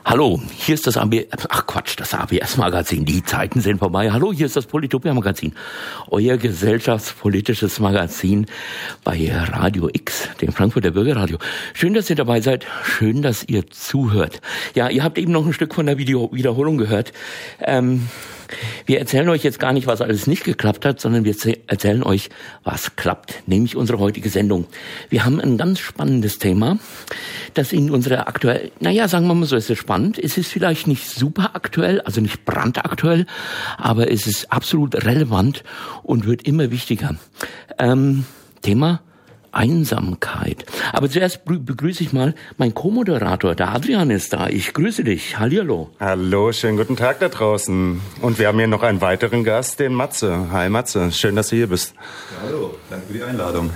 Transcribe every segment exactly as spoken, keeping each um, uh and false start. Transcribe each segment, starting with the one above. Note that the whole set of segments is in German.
Hallo, hier ist das A B, ach Quatsch, das A B S-Magazin. Die Zeiten sind vorbei. Hallo, hier ist das Polytopia-Magazin. Euer gesellschaftspolitisches Magazin bei Radio X, dem Frankfurter Bürgerradio. Schön, dass ihr dabei seid. Schön, dass ihr zuhört. Ja, ihr habt eben noch ein Stück von der Video- Wiederholung gehört. Ähm, wir erzählen euch jetzt gar nicht, was alles nicht geklappt hat, sondern wir erzählen euch, was klappt, nämlich unsere heutige Sendung. Wir haben ein ganz spannendes Thema, das in unserer aktuell, naja, sagen wir mal so, es ist spannend. Es ist vielleicht nicht super aktuell, also nicht brandaktuell, aber es ist absolut relevant und wird immer wichtiger. Ähm, Thema Einsamkeit. Aber zuerst begrüße ich mal meinen Co-Moderator, der Adrian ist da. Ich grüße dich. Hallihallo. Hallo, schönen guten Tag da draußen. Und wir haben hier noch einen weiteren Gast, den Matze. Hi Matze, schön, dass du hier bist. Ja, hallo, danke für die Einladung.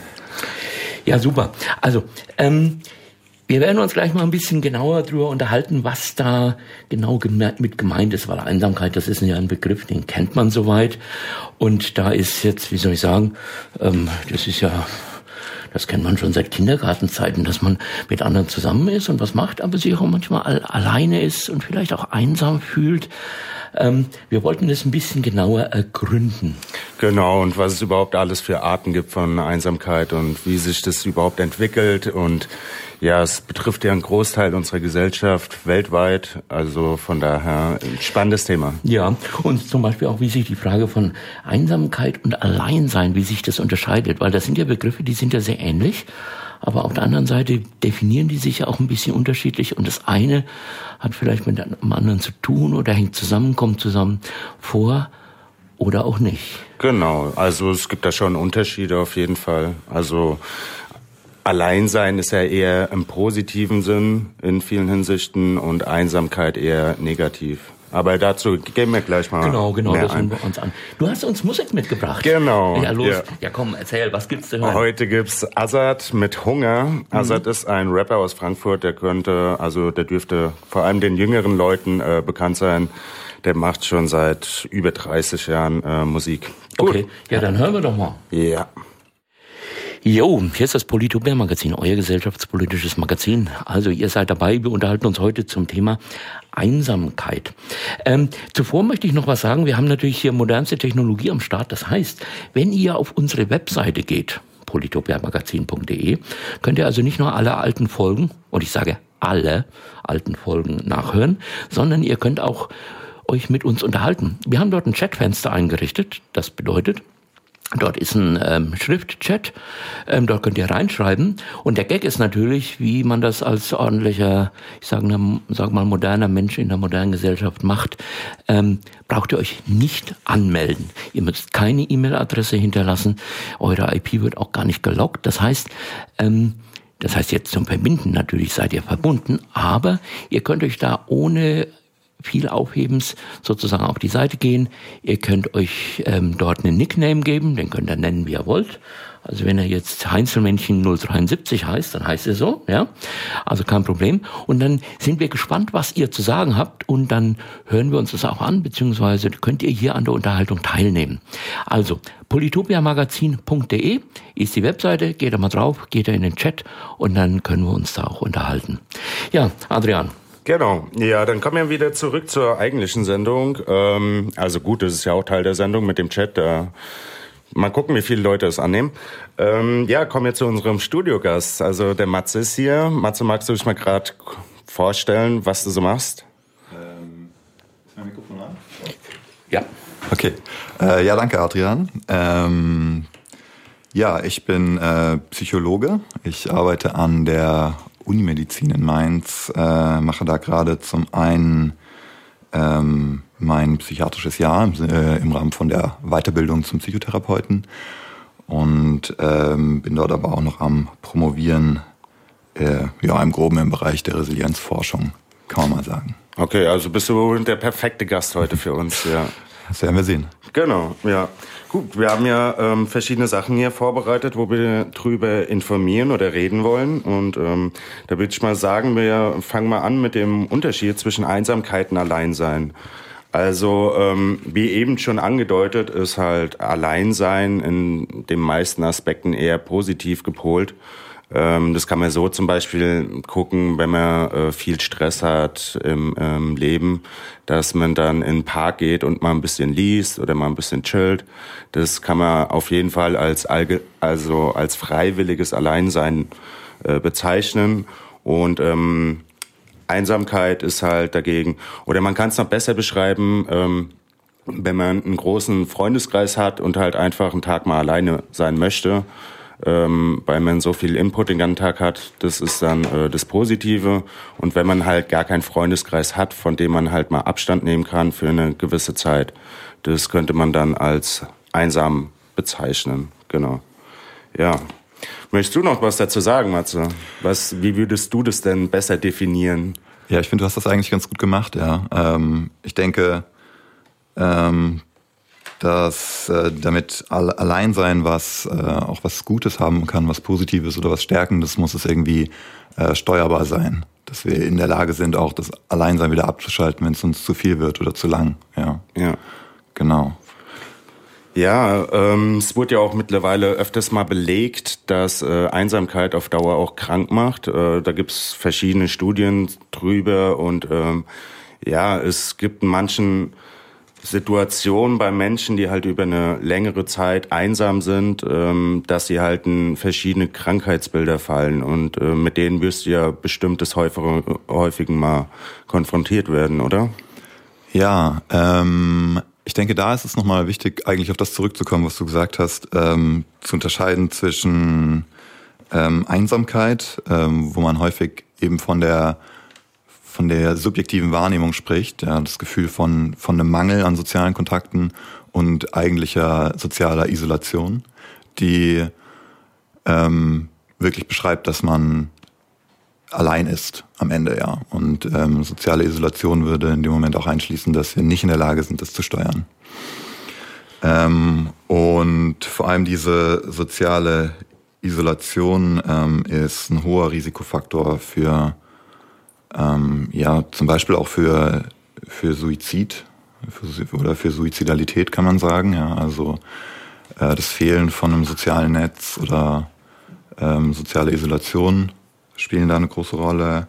Ja, super. Also, ähm, wir werden uns gleich mal ein bisschen genauer drüber unterhalten, was da genau mit gemeint ist, weil Einsamkeit, das ist ja ein Begriff, den kennt man soweit. Und da ist jetzt, wie soll ich sagen, ähm, das ist ja, das kennt man schon seit Kindergartenzeiten, dass man mit anderen zusammen ist und was macht, aber sich auch manchmal alleine ist und vielleicht auch einsam fühlt. Ähm, wir wollten das ein bisschen genauer ergründen. Genau, und was es überhaupt alles für Arten gibt von Einsamkeit und wie sich das überhaupt entwickelt. Und ja, es betrifft ja einen Großteil unserer Gesellschaft weltweit. Also von daher ein spannendes Thema. Ja, und zum Beispiel auch, wie sich die Frage von Einsamkeit und Alleinsein, wie sich das unterscheidet. Weil das sind ja Begriffe, die sind ja sehr ähnlich. Aber auf der anderen Seite definieren die sich ja auch ein bisschen unterschiedlich. Und das eine hat vielleicht mit dem anderen zu tun oder hängt zusammen, kommt zusammen vor oder auch nicht. Genau, also es gibt da schon Unterschiede auf jeden Fall. Also Alleinsein ist ja eher im positiven Sinn in vielen Hinsichten und Einsamkeit eher negativ. Aber dazu gehen wir gleich mal Genau, genau, das ein. hören wir uns an. Du hast uns Musik mitgebracht. Genau. Ja, los. Ja, ja komm, erzähl, was gibt's zu hören? Heute gibt's Azad mit Hunger. Mhm. Azad ist ein Rapper aus Frankfurt, der könnte, also der dürfte vor allem den jüngeren Leuten äh, bekannt sein. Der macht schon seit über dreißig Jahren äh, Musik. Gut. Okay, ja, dann hören wir doch mal. Ja. Jo, hier ist das Polytopia-Magazin, euer gesellschaftspolitisches Magazin. Also ihr seid dabei, wir unterhalten uns heute zum Thema Einsamkeit. Ähm, zuvor möchte ich noch was sagen, wir haben natürlich hier modernste Technologie am Start. Das heißt, wenn ihr auf unsere Webseite geht, polytopiamagazin punkt de, könnt ihr also nicht nur alle alten Folgen, und ich sage alle alten Folgen nachhören, sondern ihr könnt auch euch mit uns unterhalten. Wir haben dort ein Chatfenster eingerichtet, das bedeutet, dort ist ein ähm, Schriftchat, ähm, dort könnt ihr reinschreiben. Und der Gag ist natürlich, wie man das als ordentlicher, ich sage sag mal, moderner Mensch in der modernen Gesellschaft macht, ähm, braucht ihr euch nicht anmelden. Ihr müsst keine E-Mail-Adresse hinterlassen, eure I P wird auch gar nicht gelockt. Das heißt, ähm, das heißt jetzt zum Verbinden, natürlich seid ihr verbunden, aber ihr könnt euch da ohne viel Aufhebens sozusagen auf die Seite gehen. Ihr könnt euch ähm, dort einen Nickname geben, den könnt ihr nennen, wie ihr wollt. Also wenn er jetzt Heinzelmännchen null dreiundsiebzig heißt, dann heißt er so, ja. Also kein Problem. Und dann sind wir gespannt, was ihr zu sagen habt und dann hören wir uns das auch an, beziehungsweise könnt ihr hier an der Unterhaltung teilnehmen. Also polytopiamagazin punkt de ist die Webseite, geht da mal drauf, geht da in den Chat und dann können wir uns da auch unterhalten. Ja, Adrian. Genau, ja, dann kommen wir wieder zurück zur eigentlichen Sendung. Ähm, also gut, das ist ja auch Teil der Sendung mit dem Chat. Äh, mal gucken, wie viele Leute es annehmen. Ähm, ja, kommen wir zu unserem Studiogast. Also der Matze ist hier. Matze, magst du dich mal gerade vorstellen, was du so machst? Ähm, ist mein Mikrofon an? Ja. Okay, äh, ja, danke Adrian. Ähm, ja, ich bin äh, Psychologe. Ich arbeite an der Unimedizin in Mainz, äh, mache da gerade zum einen ähm, mein psychiatrisches Jahr äh, im Rahmen von der Weiterbildung zum Psychotherapeuten und ähm, bin dort aber auch noch am Promovieren, äh, ja, im Groben im Bereich der Resilienzforschung, kann man mal sagen. Okay, also bist du der perfekte Gast heute für uns, ja. Das werden wir sehen. Genau, ja. Gut, wir haben ja ähm, verschiedene Sachen hier vorbereitet, wo wir drüber informieren oder reden wollen. Und ähm, da würde ich mal sagen, wir fangen mal an mit dem Unterschied zwischen Einsamkeit und Alleinsein. Also ähm, wie eben schon angedeutet, ist halt Alleinsein in den meisten Aspekten eher positiv gepolt. Ähm, das kann man so zum Beispiel gucken, wenn man äh, viel Stress hat im ähm, Leben, dass man dann in den Park geht und mal ein bisschen liest oder mal ein bisschen chillt. Das kann man auf jeden Fall als allge- also als freiwilliges Alleinsein äh, bezeichnen. Und ähm, Einsamkeit ist halt dagegen, oder man kann es noch besser beschreiben, ähm, wenn man einen großen Freundeskreis hat und halt einfach einen Tag mal alleine sein möchte, ähm, weil man so viel Input den ganzen Tag hat, das ist dann äh, das Positive. Und wenn man halt gar keinen Freundeskreis hat, von dem man halt mal Abstand nehmen kann für eine gewisse Zeit, das könnte man dann als einsam bezeichnen. Genau. Ja. Möchtest du noch was dazu sagen, Matze? Was, wie würdest du das denn besser definieren? Ja, ich finde, du hast das eigentlich ganz gut gemacht, ja. Ähm, ich denke, ähm, dass äh, damit Alleinsein was äh, auch was Gutes haben kann, was Positives oder was Stärkendes, muss es irgendwie äh, steuerbar sein. Dass wir in der Lage sind, auch das Alleinsein wieder abzuschalten, wenn es uns zu viel wird oder zu lang. Ja, ja. Genau. Ja, ähm, es wurde ja auch mittlerweile öfters mal belegt, dass äh, Einsamkeit auf Dauer auch krank macht. Äh, da gibt's verschiedene Studien drüber und ähm, ja, es gibt in manchen Situationen bei Menschen, die halt über eine längere Zeit einsam sind, ähm, dass sie halt in verschiedene Krankheitsbilder fallen und äh, mit denen wirst du ja bestimmt des häufigen, häufigen mal konfrontiert werden, oder? Ja, ähm... ich denke, da ist es nochmal wichtig, eigentlich auf das zurückzukommen, was du gesagt hast, ähm, zu unterscheiden zwischen ähm, Einsamkeit, ähm, wo man häufig eben von der von der subjektiven Wahrnehmung spricht, ja, das Gefühl von von einem Mangel an sozialen Kontakten und eigentlicher sozialer Isolation, die ähm, wirklich beschreibt, dass man allein ist am Ende, ja. Und ähm, soziale Isolation würde in dem Moment auch einschließen, dass wir nicht in der Lage sind, das zu steuern. Ähm, und vor allem diese soziale Isolation ähm, ist ein hoher Risikofaktor für, ähm, ja, zum Beispiel auch für, für Suizid für, oder für Suizidalität, kann man sagen, ja. Also äh, das Fehlen von einem sozialen Netz oder ähm, soziale Isolation spielen da eine große Rolle.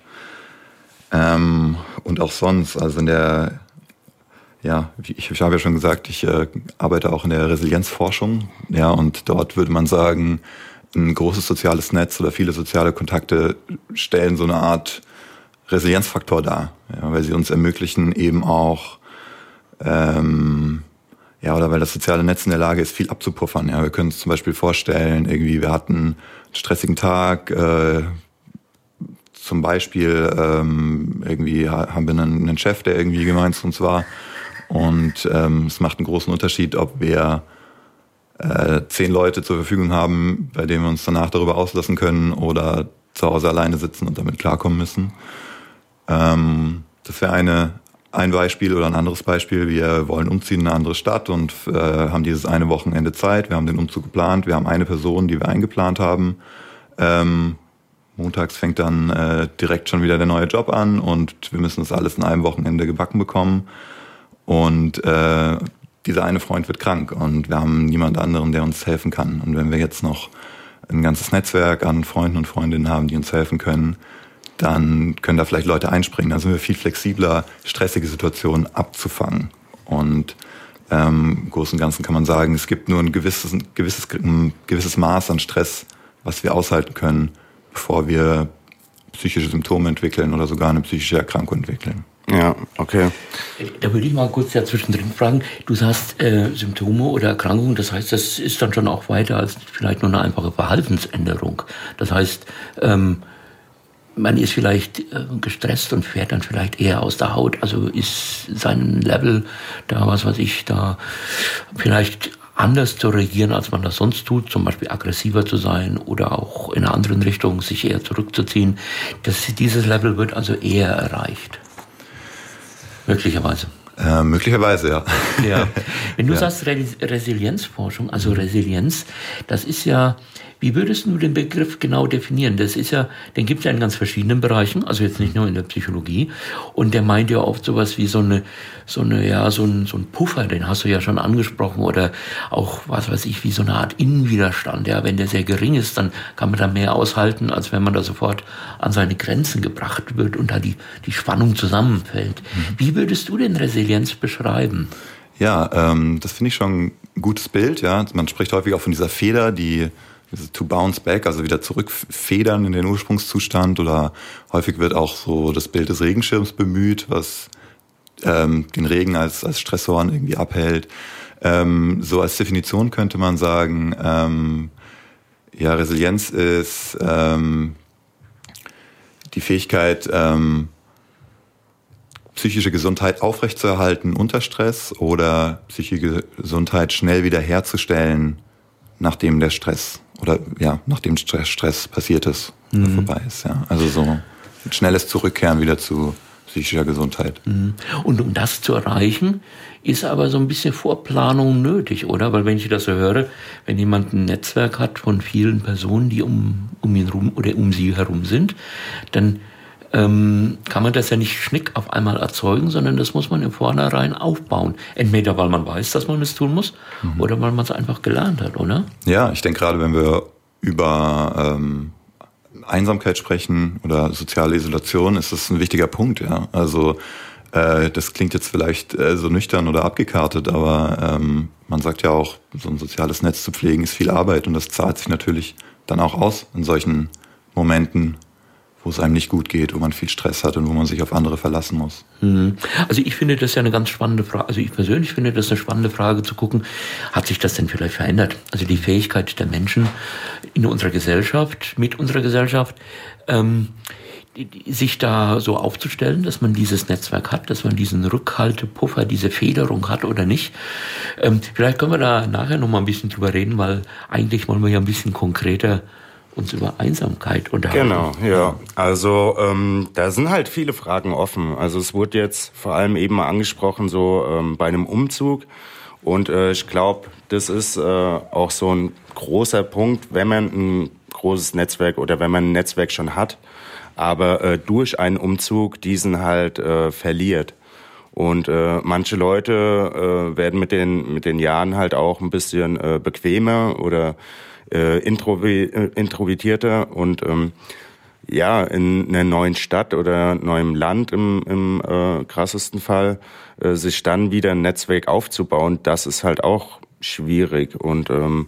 Ähm, und auch sonst, also in der, ja, ich, ich habe ja schon gesagt, ich äh, arbeite auch in der Resilienzforschung, ja, und dort würde man sagen, ein großes soziales Netz oder viele soziale Kontakte stellen so eine Art Resilienzfaktor dar, ja, weil sie uns ermöglichen, eben auch, ähm, ja, oder weil das soziale Netz in der Lage ist, viel abzupuffern. Ja, wir können uns zum Beispiel vorstellen, irgendwie, wir hatten einen stressigen Tag, äh, zum Beispiel ähm, irgendwie haben wir einen, einen Chef, der irgendwie gemein zu uns war. Und ähm, es macht einen großen Unterschied, ob wir äh, zehn Leute zur Verfügung haben, bei denen wir uns danach darüber auslassen können oder zu Hause alleine sitzen und damit klarkommen müssen. Ähm, das wäre eine ein Beispiel oder ein anderes Beispiel. Wir wollen umziehen in eine andere Stadt und äh, haben dieses eine Wochenende Zeit. Wir haben den Umzug geplant. Wir haben eine Person, die wir eingeplant haben. Ähm, Montags fängt dann äh, direkt schon wieder der neue Job an und wir müssen das alles in einem Wochenende gebacken bekommen. Und äh, dieser eine Freund wird krank und wir haben niemand anderen, der uns helfen kann. Und wenn wir jetzt noch ein ganzes Netzwerk an Freunden und Freundinnen haben, die uns helfen können, dann können da vielleicht Leute einspringen. Dann sind wir viel flexibler, stressige Situationen abzufangen. Und ähm, im Großen und Ganzen kann man sagen, es gibt nur ein gewisses, ein gewisses, ein gewisses Maß an Stress, was wir aushalten können, bevor wir psychische Symptome entwickeln oder sogar eine psychische Erkrankung entwickeln. Ja, okay. Da würde ich mal kurz ja zwischendrin fragen, du sagst äh, Symptome oder Erkrankungen, das heißt, das ist dann schon auch weiter als vielleicht nur eine einfache Verhaltensänderung. Das heißt, ähm, man ist vielleicht äh, gestresst und fährt dann vielleicht eher aus der Haut, also ist sein Level da, was weiß ich, da vielleicht anders zu reagieren, als man das sonst tut, zum Beispiel aggressiver zu sein oder auch in einer anderen Richtung sich eher zurückzuziehen. Das, dieses Level wird also eher erreicht. Möglicherweise. Äh, möglicherweise, ja. Ja. Wenn du ja. sagst Re- Resilienzforschung, also Resilienz, das ist ja, Wie würdest du den Begriff genau definieren? Das ist ja, den gibt es ja in ganz verschiedenen Bereichen, also jetzt nicht nur in der Psychologie. Und der meint ja oft sowas wie so eine, so eine, ja, so ein, so ein Puffer, den hast du ja schon angesprochen, oder auch, was weiß ich, wie so eine Art Innenwiderstand. Ja, wenn der sehr gering ist, dann kann man da mehr aushalten, als wenn man da sofort an seine Grenzen gebracht wird und da die, die Spannung zusammenfällt. Mhm. Wie würdest du denn Resilienz beschreiben? Ja, ähm, das finde ich schon ein gutes Bild. Ja, man spricht häufig auch von dieser Feder, die to bounce back, also wieder zurückfedern in den Ursprungszustand. Oder häufig wird auch so das Bild des Regenschirms bemüht, was ähm, den Regen als als Stressoren irgendwie abhält. Ähm, so als Definition könnte man sagen, ähm, ja, Resilienz ist ähm, die Fähigkeit, ähm, psychische Gesundheit aufrechtzuerhalten unter Stress oder psychische Gesundheit schnell wiederherzustellen, nachdem der Stress oder ja, nachdem Stress, Stress passiert ist oder mhm. vorbei ist. Ja. Also so ein schnelles Zurückkehren wieder zu psychischer Gesundheit. Mhm. Und um das zu erreichen, ist aber so ein bisschen Vorplanung nötig, oder? Weil wenn ich das so höre, wenn jemand ein Netzwerk hat von vielen Personen, die um, um ihn rum oder um sie herum sind, dann ähm, kann man das ja nicht schnick auf einmal erzeugen, sondern das muss man im Vornherein aufbauen. Entweder weil man weiß, dass man es tun muss, mhm. oder weil man es einfach gelernt hat, oder? Ja, ich denke gerade, wenn wir über ähm, Einsamkeit sprechen oder soziale Isolation, ist das ein wichtiger Punkt. Ja, also äh, das klingt jetzt vielleicht äh, so nüchtern oder abgekartet, aber ähm, man sagt ja auch, so ein soziales Netz zu pflegen ist viel Arbeit und das zahlt sich natürlich dann auch aus in solchen Momenten, wo es einem nicht gut geht, wo man viel Stress hat und wo man sich auf andere verlassen muss. Also ich finde das ja eine ganz spannende Frage. Also ich persönlich finde das eine spannende Frage zu gucken, hat sich das denn vielleicht verändert? Also die Fähigkeit der Menschen in unserer Gesellschaft, mit unserer Gesellschaft, ähm, sich da so aufzustellen, dass man dieses Netzwerk hat, dass man diesen Rückhaltepuffer, diese Federung hat oder nicht. Ähm, vielleicht können wir da nachher noch mal ein bisschen drüber reden, weil eigentlich wollen wir ja ein bisschen konkreter uns über Einsamkeit unterhalten. Genau, ja. Also ähm, da sind halt viele Fragen offen. Also es wurde jetzt vor allem eben mal angesprochen, so ähm, bei einem Umzug. Und äh, ich glaube, das ist äh, auch so ein großer Punkt, wenn man ein großes Netzwerk oder wenn man ein Netzwerk schon hat, aber äh, durch einen Umzug diesen halt äh, verliert. Und äh, manche Leute äh, werden mit den mit den Jahren halt auch ein bisschen äh, bequemer oder äh, introvi- äh, introvertierter und ähm, ja, in einer neuen Stadt oder neuem Land im, im äh, krassesten Fall äh, sich dann wieder ein Netzwerk aufzubauen, das ist halt auch schwierig. Und ähm,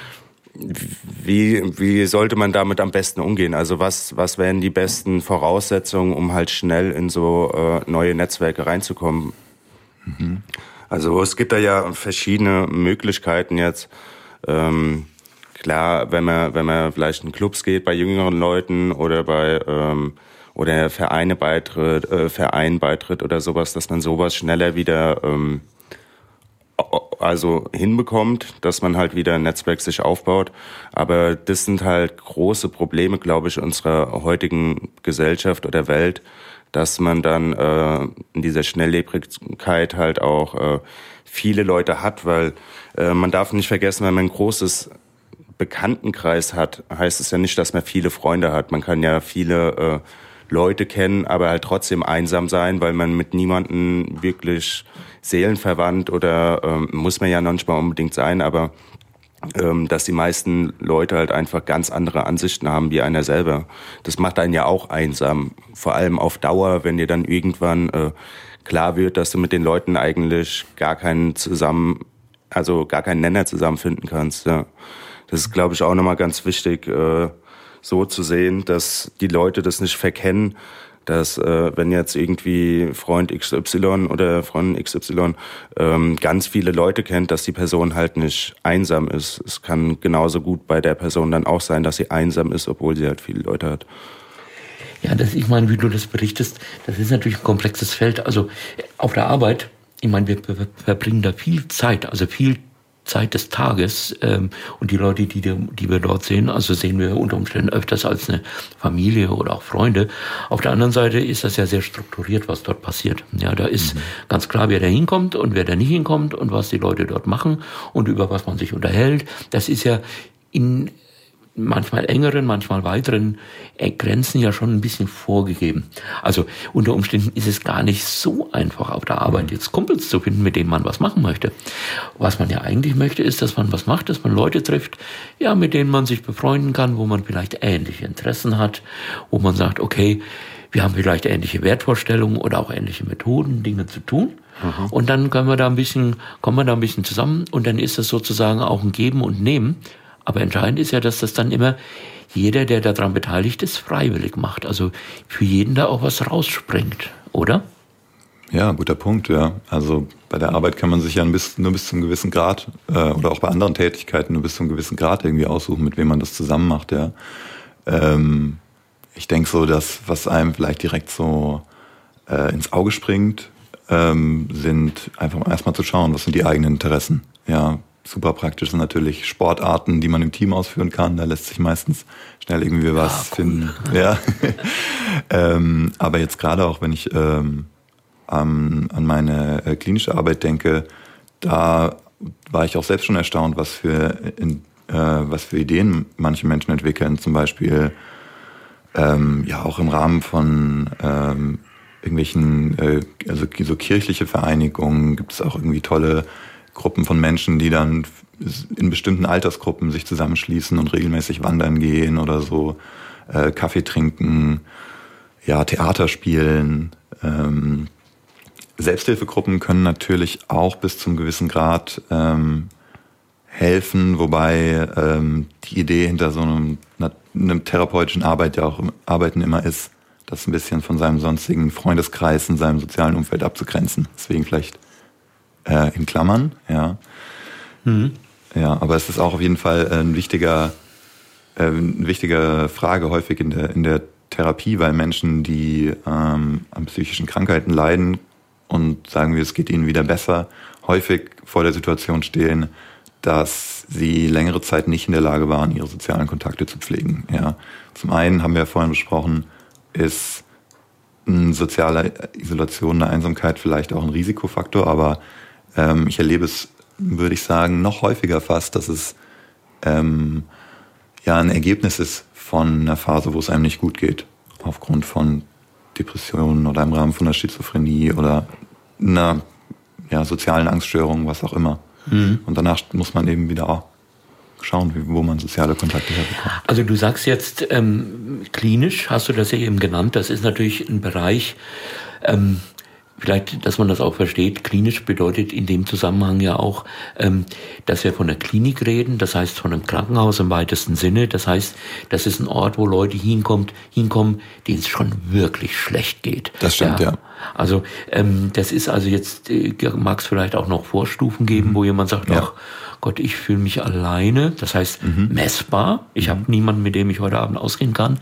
wie wie sollte man damit am besten umgehen? Also was was wären die besten Voraussetzungen, um halt schnell in so äh, neue Netzwerke reinzukommen? Mhm. Also es gibt da ja verschiedene Möglichkeiten jetzt. Ähm, Klar, wenn man wenn man vielleicht in Clubs geht bei jüngeren Leuten oder bei ähm, oder Vereine beitritt, äh, Verein beitritt oder sowas, dass man sowas schneller wieder ähm, also hinbekommt, dass man halt wieder ein Netzwerk sich aufbaut. Aber das sind halt große Probleme, glaube ich, unserer heutigen Gesellschaft oder Welt, dass man dann äh, in dieser Schnelllebigkeit halt auch äh, viele Leute hat, weil äh, man darf nicht vergessen, wenn man ein großes Bekanntenkreis hat, heißt es ja nicht, dass man viele Freunde hat. Man kann ja viele äh, Leute kennen, aber halt trotzdem einsam sein, weil man mit niemandem wirklich seelenverwandt oder ähm, muss man ja noch nicht mal unbedingt sein, aber ähm, dass die meisten Leute halt einfach ganz andere Ansichten haben wie einer selber. Das macht einen ja auch einsam, vor allem auf Dauer, wenn dir dann irgendwann äh, klar wird, dass du mit den Leuten eigentlich gar keinen zusammen, also gar keinen Nenner zusammenfinden kannst. Ja. Das ist, glaube ich, auch nochmal ganz wichtig, äh, so zu sehen, dass die Leute das nicht verkennen, dass äh, wenn jetzt irgendwie Freund X Y oder Freundin X Y ähm, ganz viele Leute kennt, dass die Person halt nicht einsam ist. Es kann genauso gut bei der Person dann auch sein, dass sie einsam ist, obwohl sie halt viele Leute hat. Ja, das, ich meine, wie du das berichtest, das ist natürlich ein komplexes Feld. Also auf der Arbeit, ich meine, wir verbringen da viel Zeit, also viel Zeit des Tages, ähm, und die Leute, die, die wir dort sehen, also sehen wir unter Umständen öfters als eine Familie oder auch Freunde. Auf der anderen Seite ist das ja sehr strukturiert, was dort passiert. Ja, da ist mhm. ganz klar, wer da hinkommt und wer da nicht hinkommt und was die Leute dort machen und über was man sich unterhält. Das ist ja in manchmal engeren, manchmal weiteren Grenzen ja schon ein bisschen vorgegeben. Also unter Umständen ist es gar nicht so einfach auf der Arbeit jetzt Kumpels zu finden, mit denen man was machen möchte. Was man ja eigentlich möchte, ist, dass man was macht, dass man Leute trifft, ja, mit denen man sich befreunden kann, wo man vielleicht ähnliche Interessen hat, wo man sagt, okay, wir haben vielleicht ähnliche Wertvorstellungen oder auch ähnliche Methoden, Dinge zu tun. Mhm. Und dann können wir da ein bisschen, kommen wir da ein bisschen zusammen und dann ist das sozusagen auch ein Geben und Nehmen. Aber entscheidend ist ja, dass das dann immer jeder, der daran beteiligt ist, freiwillig macht. Also für jeden da auch was rausspringt, oder? Ja, guter Punkt, ja. Also bei der Arbeit kann man sich ja ein bisschen, nur bis zum gewissen Grad äh, oder auch bei anderen Tätigkeiten nur bis zum gewissen Grad irgendwie aussuchen, mit wem man das zusammen macht, ja. Ähm, ich denke so, dass was einem vielleicht direkt so äh, ins Auge springt, ähm, sind einfach erstmal zu schauen, was sind die eigenen Interessen, ja. Super praktisch sind natürlich Sportarten, die man im Team ausführen kann. Da lässt sich meistens schnell irgendwie was ah, cool. finden. Ja. ähm, aber jetzt gerade auch, wenn ich ähm, an, an meine äh, klinische Arbeit denke, da war ich auch selbst schon erstaunt, was für, in, äh, was für Ideen manche Menschen entwickeln. Zum Beispiel ähm, ja auch im Rahmen von ähm, irgendwelchen, äh, also so kirchliche Vereinigungen gibt es auch irgendwie tolle Gruppen von Menschen, die dann in bestimmten Altersgruppen sich zusammenschließen und regelmäßig wandern gehen oder so, äh, Kaffee trinken, ja, Theater spielen. Ähm, Selbsthilfegruppen können natürlich auch bis zum gewissen Grad ähm, helfen, wobei ähm, die Idee hinter so einem, einem therapeutischen Arbeit ja auch Arbeiten immer ist, das ein bisschen von seinem sonstigen Freundeskreis in seinem sozialen Umfeld abzugrenzen. Deswegen vielleicht Äh, in Klammern, ja. Mhm. Ja, aber es ist auch auf jeden Fall ein wichtiger, äh, eine wichtige Frage häufig in der, in der Therapie, weil Menschen, die ähm, an psychischen Krankheiten leiden und sagen wir, es geht ihnen wieder besser, häufig vor der Situation stehen, dass sie längere Zeit nicht in der Lage waren, ihre sozialen Kontakte zu pflegen. Ja. Zum einen haben wir ja vorhin besprochen, ist eine soziale Isolation, eine Einsamkeit vielleicht auch ein Risikofaktor, aber ähm, ich erlebe es, würde ich sagen, noch häufiger fast, dass es ähm, ja ein Ergebnis ist von einer Phase, wo es einem nicht gut geht, aufgrund von Depressionen oder im Rahmen von einer Schizophrenie oder einer ja, sozialen Angststörung, was auch immer. Mhm. Und danach muss man eben wieder auch schauen, wo man soziale Kontakte herbekommt. Also du sagst jetzt ähm, klinisch, hast du das ja eben genannt, das ist natürlich ein Bereich, ähm, vielleicht, dass man das auch versteht, klinisch bedeutet in dem Zusammenhang ja auch, ähm, dass wir von der Klinik reden, das heißt von einem Krankenhaus im weitesten Sinne, das heißt, das ist ein Ort, wo Leute hinkommt, hinkommen, denen es schon wirklich schlecht geht. Das stimmt, ja. ja. Also ähm, das ist also jetzt, äh, mag es vielleicht auch noch Vorstufen geben, mhm. wo jemand sagt, ja. ach Gott, ich fühle mich alleine, das heißt mhm. messbar, ich mhm. habe niemanden, mit dem ich heute Abend ausgehen kann.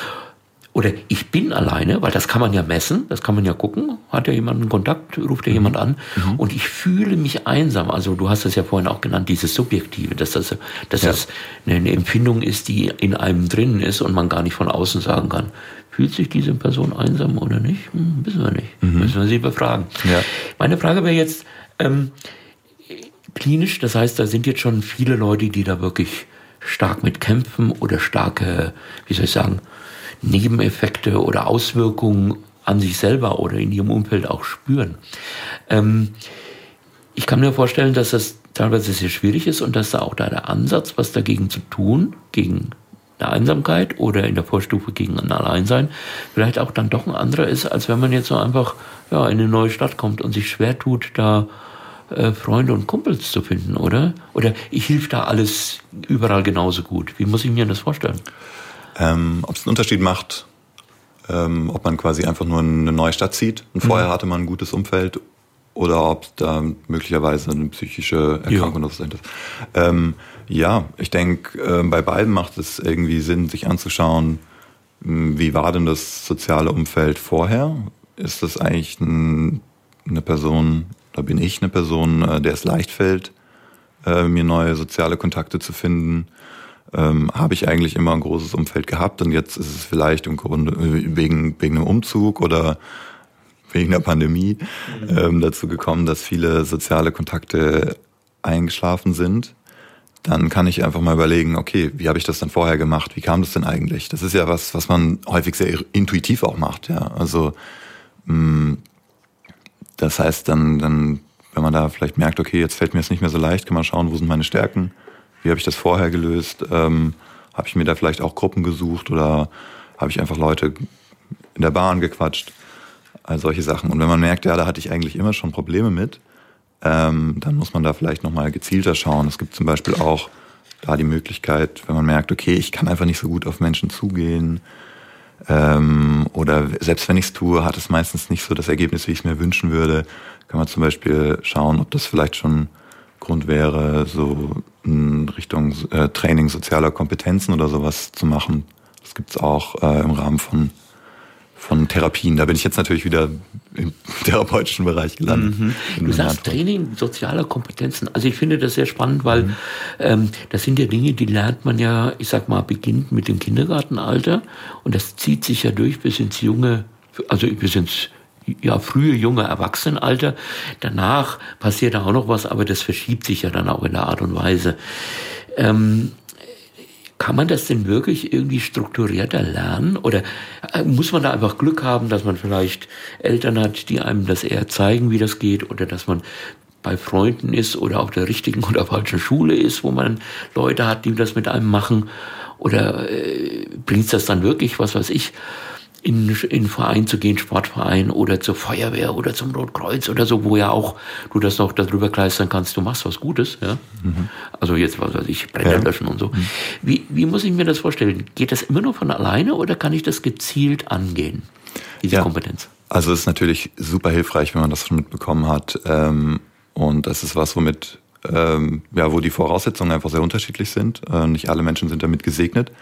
Oder ich bin alleine, weil das kann man ja messen, das kann man ja gucken, hat ja jemand einen Kontakt, ruft ja mhm. jemand an mhm. und ich fühle mich einsam. Also du hast es ja vorhin auch genannt, dieses Subjektive, dass das, dass ja. das eine Empfindung ist, die in einem drinnen ist und man gar nicht von außen sagen kann, fühlt sich diese Person einsam oder nicht? Hm, wissen wir nicht, mhm. müssen wir sie befragen. Ja. Meine Frage wäre jetzt, ähm, klinisch, das heißt, da sind jetzt schon viele Leute, die da wirklich stark mit kämpfen oder starke, wie soll ich sagen, Nebeneffekte oder Auswirkungen an sich selber oder in ihrem Umfeld auch spüren. Ähm, ich kann mir vorstellen, dass das teilweise sehr schwierig ist und dass da auch da der Ansatz, was dagegen zu tun, gegen eine Einsamkeit oder in der Vorstufe gegen ein Alleinsein, vielleicht auch dann doch ein anderer ist, als wenn man jetzt so einfach ja, in eine neue Stadt kommt und sich schwer tut, da äh, Freunde und Kumpels zu finden, oder? Oder ich hilf da alles überall genauso gut. Wie muss ich mir das vorstellen? Ähm, ob es einen Unterschied macht, ähm, ob man quasi einfach nur eine neue Stadt zieht und vorher mhm. hatte man ein gutes Umfeld oder ob da möglicherweise eine psychische Erkrankung ja. ist. Ähm, ja, ich denke, äh, bei beiden macht es irgendwie Sinn, sich anzuschauen, wie war denn das soziale Umfeld vorher? Ist das eigentlich ein, eine Person, da bin ich eine Person, äh, der es leicht fällt, äh, mir neue soziale Kontakte zu finden? Ähm, habe ich eigentlich immer ein großes Umfeld gehabt und jetzt ist es vielleicht im Grunde wegen, wegen einem Umzug oder wegen der Pandemie mhm. ähm, dazu gekommen, dass viele soziale Kontakte eingeschlafen sind. dann kann ich einfach mal überlegen, okay, wie habe ich das denn vorher gemacht? Wie kam das denn eigentlich? Das ist ja was, was man häufig sehr intuitiv auch macht, ja. Also mh, das heißt dann, dann, wenn man da vielleicht merkt, okay, jetzt fällt mir das nicht mehr so leicht, kann man schauen, wo sind meine Stärken? Wie habe ich das vorher gelöst? Ähm, habe ich mir da vielleicht auch Gruppen gesucht oder habe ich einfach Leute in der Bahn gequatscht? All solche Sachen. Und wenn man merkt, ja, da hatte ich eigentlich immer schon Probleme mit, ähm, dann muss man da vielleicht nochmal gezielter schauen. Es gibt zum Beispiel auch da die Möglichkeit, wenn man merkt, okay, ich kann einfach nicht so gut auf Menschen zugehen, ähm, oder selbst wenn ich es tue, hat es meistens nicht so das Ergebnis, wie ich es mir wünschen würde, kann man zum Beispiel schauen, ob das vielleicht schon Grund wäre, so in Richtung äh, Training sozialer Kompetenzen oder sowas zu machen. Das gibt's auch äh, im Rahmen von von Therapien. Da bin ich jetzt natürlich wieder im therapeutischen Bereich gelandet. Mhm. Du sagst Training sozialer Kompetenzen. Also ich finde das sehr spannend, weil mhm. ähm, das sind ja Dinge, die lernt man ja, ich sag mal, beginnt mit dem Kindergartenalter und das zieht sich ja durch bis ins junge, also bis ins ja, frühe, junge Erwachsenenalter. Danach passiert da auch noch was, aber das verschiebt sich ja dann auch in der Art und Weise. Ähm, Kann man das denn wirklich irgendwie strukturierter lernen? Oder muss man da einfach Glück haben, dass man vielleicht Eltern hat, die einem das eher zeigen, wie das geht? Oder dass man bei Freunden ist oder auf der richtigen oder falschen Schule ist, wo man Leute hat, die das mit einem machen? Oder äh, bringt das dann wirklich, was weiß ich, in in einen Verein zu gehen, Sportverein oder zur Feuerwehr oder zum Rotkreuz oder so, wo ja auch du das noch darüber kleistern kannst, du machst was Gutes, ja. Mhm. Also jetzt, was weiß ich, Brände ja. löschen und so. Mhm. Wie, wie muss ich mir das vorstellen? Geht das immer nur von alleine oder kann ich das gezielt angehen, diese ja. Kompetenz? Also es ist natürlich super hilfreich, wenn man das schon mitbekommen hat. Und das ist was, womit, ja, wo die Voraussetzungen einfach sehr unterschiedlich sind. Nicht alle Menschen sind damit gesegnet.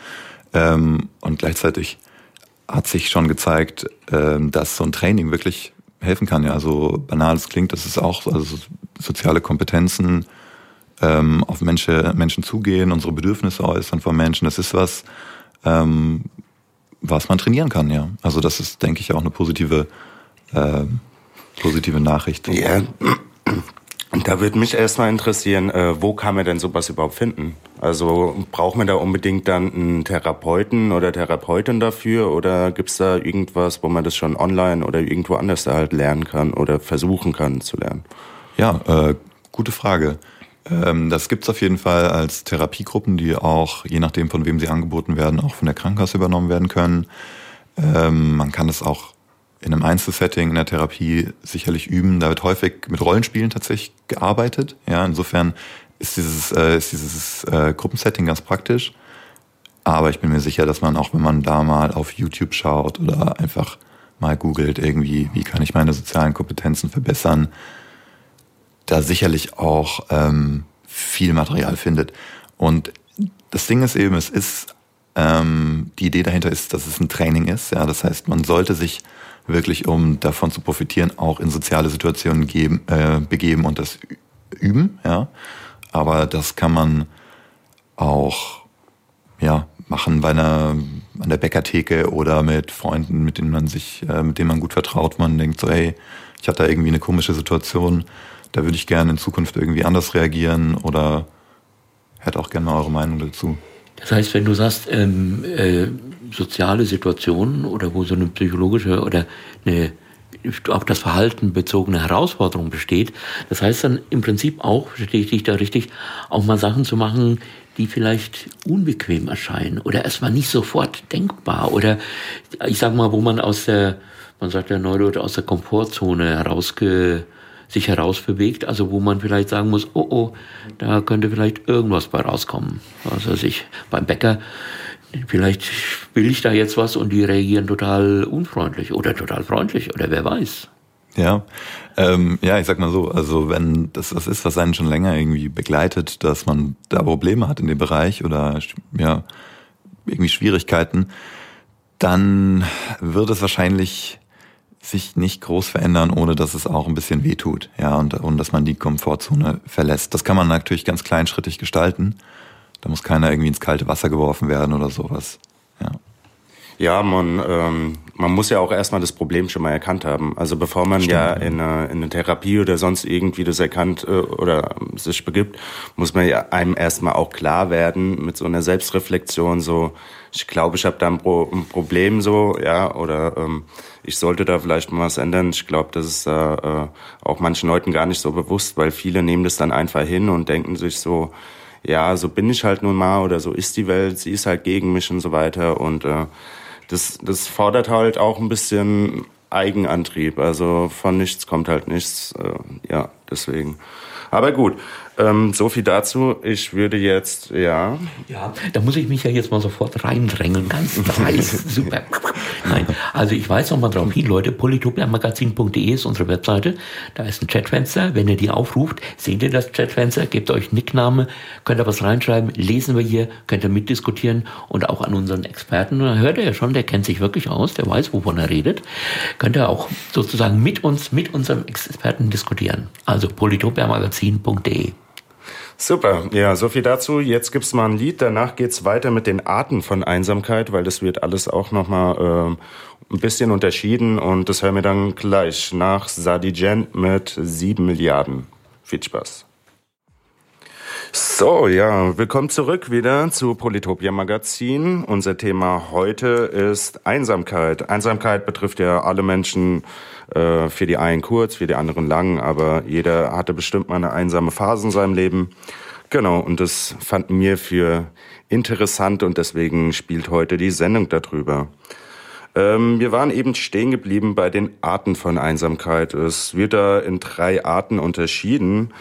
Und gleichzeitig hat sich schon gezeigt, dass so ein Training wirklich helfen kann. Ja, so banal es klingt, das ist auch also soziale Kompetenzen, ähm, auf Menschen, Menschen zugehen, unsere Bedürfnisse äußern von Menschen. Das ist was, ähm, was man trainieren kann. Ja, also das ist, denke ich, auch eine positive, äh, positive Nachricht. Ja. Und da würde mich erstmal interessieren, äh, wo kann man denn sowas überhaupt finden? Also braucht man da unbedingt dann einen Therapeuten oder Therapeutin dafür oder gibt's da irgendwas, wo man das schon online oder irgendwo anders da halt lernen kann oder versuchen kann zu lernen? Ja, äh, gute Frage. Ähm, das gibt's auf jeden Fall als Therapiegruppen, die auch, je nachdem von wem sie angeboten werden, auch von der Krankenkasse übernommen werden können. Ähm, man kann das auch in einem Einzelsetting in der Therapie sicherlich üben. Da wird häufig mit Rollenspielen tatsächlich gearbeitet. Ja, insofern ist dieses, äh, ist dieses äh, Gruppensetting ganz praktisch. Aber ich bin mir sicher, dass man auch, wenn man da mal auf YouTube schaut oder einfach mal googelt, irgendwie, wie kann ich meine sozialen Kompetenzen verbessern, da sicherlich auch ähm, viel Material findet. Und das Ding ist eben, es ist, ähm, die Idee dahinter ist, dass es ein Training ist. Ja, das heißt, man sollte sich wirklich, um davon zu profitieren, auch in soziale Situationen geben, äh, begeben und das üben, ja. Aber das kann man auch, ja, machen bei einer, an der Bäckertheke oder mit Freunden, mit denen man sich, äh, mit denen man gut vertraut. Man denkt so, hey, ich hatte da irgendwie eine komische Situation, da würde ich gerne in Zukunft irgendwie anders reagieren oder hätte auch gerne mal eure Meinung dazu. Das heißt, wenn du sagst, ähm, äh, soziale Situationen oder wo so eine psychologische oder eine auf das Verhalten bezogene Herausforderung besteht, das heißt dann im Prinzip auch, verstehe ich dich da richtig, auch mal Sachen zu machen, die vielleicht unbequem erscheinen oder erstmal nicht sofort denkbar oder ich sag mal, wo man aus der, man sagt ja Neudeutsch, aus der Komfortzone herausge sich herausbewegt, also wo man vielleicht sagen muss, oh oh, da könnte vielleicht irgendwas bei rauskommen. Was weiß ich, beim Bäcker, vielleicht will ich da jetzt was und die reagieren total unfreundlich oder total freundlich oder wer weiß. Ja, ähm, ja, ich sag mal so, also wenn das was ist, was einen schon länger irgendwie begleitet, dass man da Probleme hat in dem Bereich oder ja, irgendwie Schwierigkeiten, dann wird es wahrscheinlich sich nicht groß verändern, ohne dass es auch ein bisschen wehtut, ja, und, und dass man die Komfortzone verlässt. Das kann man natürlich ganz kleinschrittig gestalten. Da muss keiner irgendwie ins kalte Wasser geworfen werden oder sowas, ja. Ja, man ähm, man muss ja auch erstmal das Problem schon mal erkannt haben. Also bevor man Stimmt, ja in eine, in eine Therapie oder sonst irgendwie das erkannt äh, oder sich begibt, muss man ja einem erstmal auch klar werden mit so einer Selbstreflexion, so ich glaube, ich habe da ein, Pro- ein Problem so, ja, oder ähm, ich sollte da vielleicht mal was ändern. Ich glaube, das ist äh, auch manchen Leuten gar nicht so bewusst, weil viele nehmen das dann einfach hin und denken sich so, ja, so bin ich halt nun mal oder so ist die Welt, sie ist halt gegen mich und so weiter. Und äh, das, das fordert halt auch ein bisschen Eigenantrieb. Also von nichts kommt halt nichts. Äh, ja, deswegen. Aber gut, ähm, so viel dazu. Ich würde jetzt, ja... Ja, da muss ich mich ja jetzt mal sofort reindrängeln, ganz dreist, super. Nein, also ich weise noch mal drauf hin, Leute, polytopiamagazin punkt de ist unsere Webseite. Da ist ein Chatfenster. Wenn ihr die aufruft, seht ihr das Chatfenster, gebt euch Nickname, könnt ihr was reinschreiben, lesen wir hier, könnt ihr mitdiskutieren und auch an unseren Experten. Da hört ihr ja schon, der kennt sich wirklich aus, der weiß, wovon er redet. Könnt ihr auch sozusagen mit uns, mit unserem Experten diskutieren. Also polytopiamagazin punkt de. Super, ja, so viel dazu. Jetzt gibt's mal ein Lied, danach geht's weiter mit den Arten von Einsamkeit, weil das wird alles auch nochmal äh, ein bisschen unterschieden und das hören wir dann gleich nach Sadi Gent mit sieben Milliarden. Viel Spaß. So, ja, willkommen zurück wieder zu Polytopia Magazin. Unser Thema heute ist Einsamkeit. Einsamkeit betrifft ja alle Menschen, äh, für die einen kurz, für die anderen lang, aber jeder hatte bestimmt mal eine einsame Phase in seinem Leben. Genau, und das fanden wir für interessant und deswegen spielt heute die Sendung darüber. Ähm, wir waren eben stehen geblieben bei den Arten von Einsamkeit. Es wird da in drei Arten unterschieden.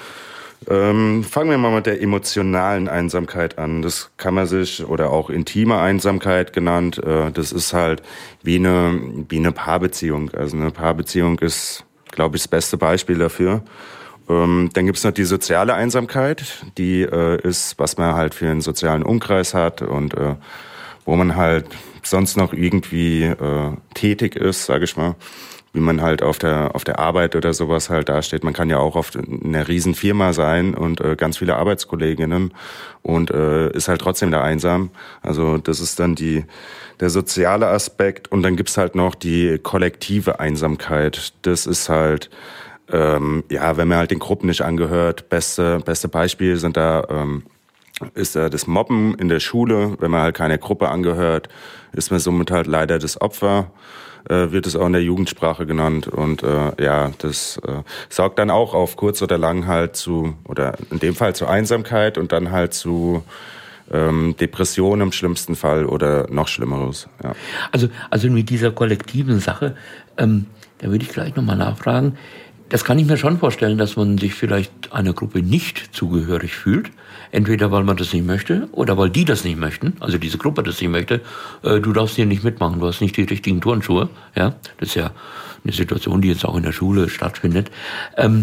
Ähm, fangen wir mal mit der emotionalen Einsamkeit an. Das kann man sich, oder auch intime Einsamkeit genannt, äh, das ist halt wie eine, wie eine Paarbeziehung. Also eine Paarbeziehung ist, glaube ich, das beste Beispiel dafür. Ähm, dann gibt's noch die soziale Einsamkeit, die äh, ist, was man halt für einen sozialen Umkreis hat und äh, wo man halt sonst noch irgendwie äh, tätig ist, sage ich mal. Wie man halt auf der auf der Arbeit oder sowas halt dasteht. Man kann ja auch auf einer riesen Firma sein und äh, ganz viele Arbeitskolleginnen und äh, ist halt trotzdem da einsam. Also das ist dann die der soziale Aspekt und dann gibt's halt noch die kollektive Einsamkeit. Das ist halt ähm, ja, wenn man halt den Gruppen nicht angehört. Beste beste Beispiel sind da ähm, ist da das Mobben in der Schule. Wenn man halt keiner Gruppe angehört, ist man somit halt leider das Opfer. Wird es auch in der Jugendsprache genannt und äh, ja, das äh, sorgt dann auch auf kurz oder lang halt zu, oder in dem Fall zu Einsamkeit und dann halt zu ähm, Depressionen im schlimmsten Fall oder noch Schlimmeres. Ja. Also, also mit dieser kollektiven Sache, ähm, da würde ich gleich nochmal nachfragen. Das kann ich mir schon vorstellen, dass man sich vielleicht einer Gruppe nicht zugehörig fühlt. Entweder weil man das nicht möchte oder weil die das nicht möchten, also diese Gruppe das nicht möchte. Äh, du darfst hier nicht mitmachen, du hast nicht die richtigen Turnschuhe. Ja, das ist ja eine Situation, die jetzt auch in der Schule stattfindet. Ähm,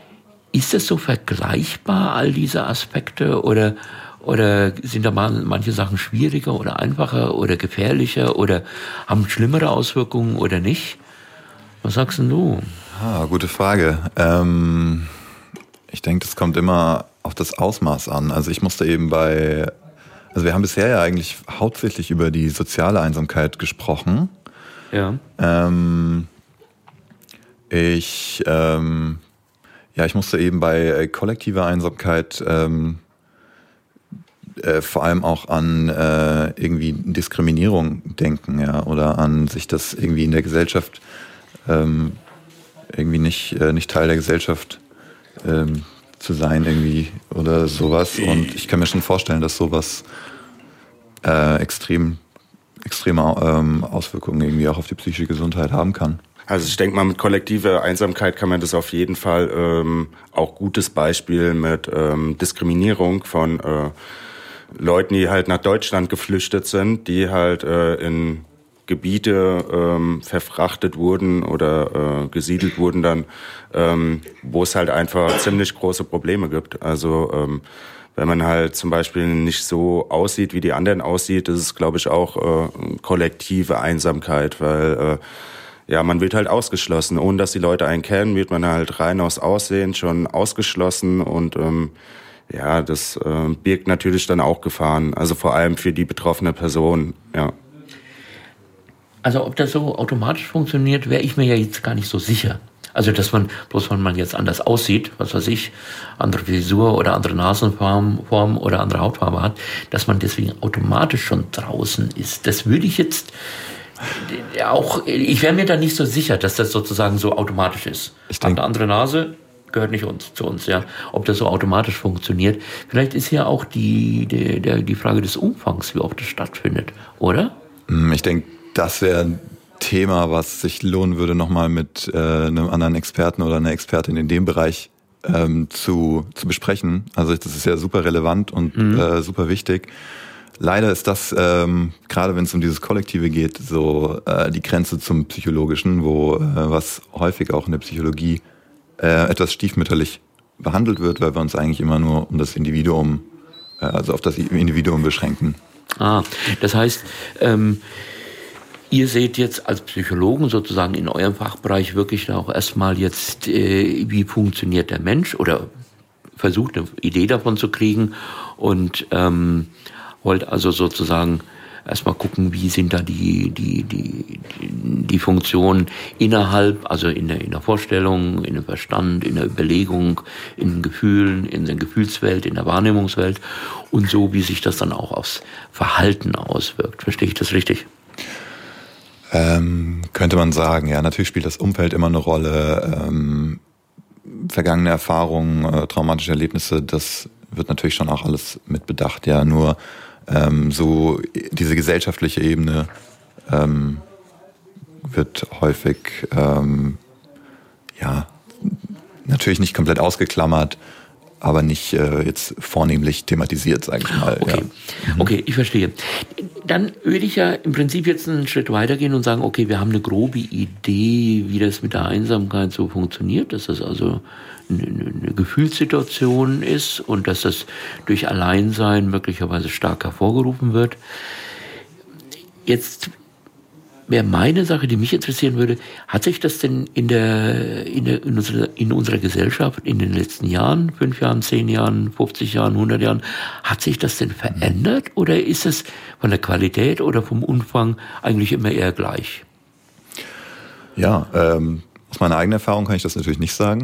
ist das so vergleichbar, all diese Aspekte, oder oder sind da manche Sachen schwieriger oder einfacher oder gefährlicher oder haben schlimmere Auswirkungen oder nicht? Was sagst denn du? Ah, gute Frage. Ähm, ich denke, das kommt immer auf das Ausmaß an. Also ich musste eben bei, also wir haben bisher ja eigentlich hauptsächlich über die soziale Einsamkeit gesprochen. Ja. Ähm, ich, ähm, ja, ich musste eben bei kollektiver Einsamkeit ähm, äh, vor allem auch an äh, irgendwie Diskriminierung denken, ja, oder an sich das irgendwie in der Gesellschaft ähm, irgendwie nicht, äh, nicht Teil der Gesellschaft ähm, zu sein irgendwie oder sowas. Und ich kann mir schon vorstellen, dass sowas äh, extrem, extreme ähm, Auswirkungen irgendwie auch auf die psychische Gesundheit haben kann. Also ich denke mal, mit kollektiver Einsamkeit kann man das auf jeden Fall ähm, auch gutes Beispiel mit ähm, Diskriminierung von äh, Leuten, die halt nach Deutschland geflüchtet sind, die halt äh, in Gebiete ähm, verfrachtet wurden oder äh, gesiedelt wurden dann, ähm, wo es halt einfach ziemlich große Probleme gibt. Also ähm, wenn man halt zum Beispiel nicht so aussieht, wie die anderen aussieht, das ist, glaube ich, auch äh, kollektive Einsamkeit, weil äh, ja, man wird halt ausgeschlossen. Ohne dass die Leute einen kennen, wird man halt rein aus Aussehen schon ausgeschlossen und ähm, ja, das äh, birgt natürlich dann auch Gefahren. Also vor allem für die betroffene Person, ja. Also ob das so automatisch funktioniert, wäre ich mir ja jetzt gar nicht so sicher. Also dass man, bloß weil man jetzt anders aussieht, was weiß ich, andere Frisur oder andere Nasenform Form oder andere Hautfarbe hat, dass man deswegen automatisch schon draußen ist. Das würde ich jetzt auch, ich wäre mir da nicht so sicher, dass das sozusagen so automatisch ist. Ich denke, eine andere Nase gehört nicht uns, zu uns, ja. Ob das so automatisch funktioniert. Vielleicht ist ja auch die, die, die, die Frage des Umfangs, wie oft das stattfindet, oder? Ich denke, das wäre ein Thema, was sich lohnen würde, nochmal mit äh, einem anderen Experten oder einer Expertin in dem Bereich ähm, zu, zu besprechen. Also das ist ja super relevant und mhm. äh, super wichtig. Leider ist das, ähm, gerade wenn es um dieses Kollektive geht, so äh, die Grenze zum Psychologischen, wo äh, was häufig auch in der Psychologie äh, etwas stiefmütterlich behandelt wird, weil wir uns eigentlich immer nur um das Individuum, äh, also auf das Individuum beschränken. Ah, das heißt, ähm, ihr seht jetzt als Psychologen sozusagen in eurem Fachbereich wirklich auch erstmal jetzt, äh, wie funktioniert der Mensch oder versucht eine Idee davon zu kriegen und ähm, wollt also sozusagen erstmal gucken, wie sind da die, die, die, die Funktionen innerhalb, also in der, in der Vorstellung, in dem Verstand, in der Überlegung, in den Gefühlen, in der Gefühlswelt, in der Wahrnehmungswelt und so, wie sich das dann auch aufs Verhalten auswirkt. Verstehe ich das richtig? Ähm, könnte man sagen, ja. Natürlich spielt das Umfeld immer eine Rolle. Ähm, vergangene Erfahrungen, äh, traumatische Erlebnisse, das wird natürlich schon auch alles mit bedacht, ja. Nur ähm, so diese gesellschaftliche Ebene ähm, wird häufig ähm, ja natürlich nicht komplett ausgeklammert, aber nicht äh, jetzt vornehmlich thematisiert, sage ich mal. Okay. Ja. Okay, ich verstehe. Dann würde ich ja im Prinzip jetzt einen Schritt weitergehen und sagen, okay, wir haben eine grobe Idee, wie das mit der Einsamkeit so funktioniert, dass das also eine, eine Gefühlssituation ist und dass das durch Alleinsein möglicherweise stark hervorgerufen wird. Jetzt wäre meine Sache, die mich interessieren würde, hat sich das denn in der, in der, in unserer, in unserer Gesellschaft in den letzten Jahren, fünf Jahren, zehn Jahren, fünfzig Jahren, hundert Jahren, hat sich das denn verändert oder ist es von der Qualität oder vom Umfang eigentlich immer eher gleich? Ja, ähm, aus meiner eigenen Erfahrung kann ich das natürlich nicht sagen.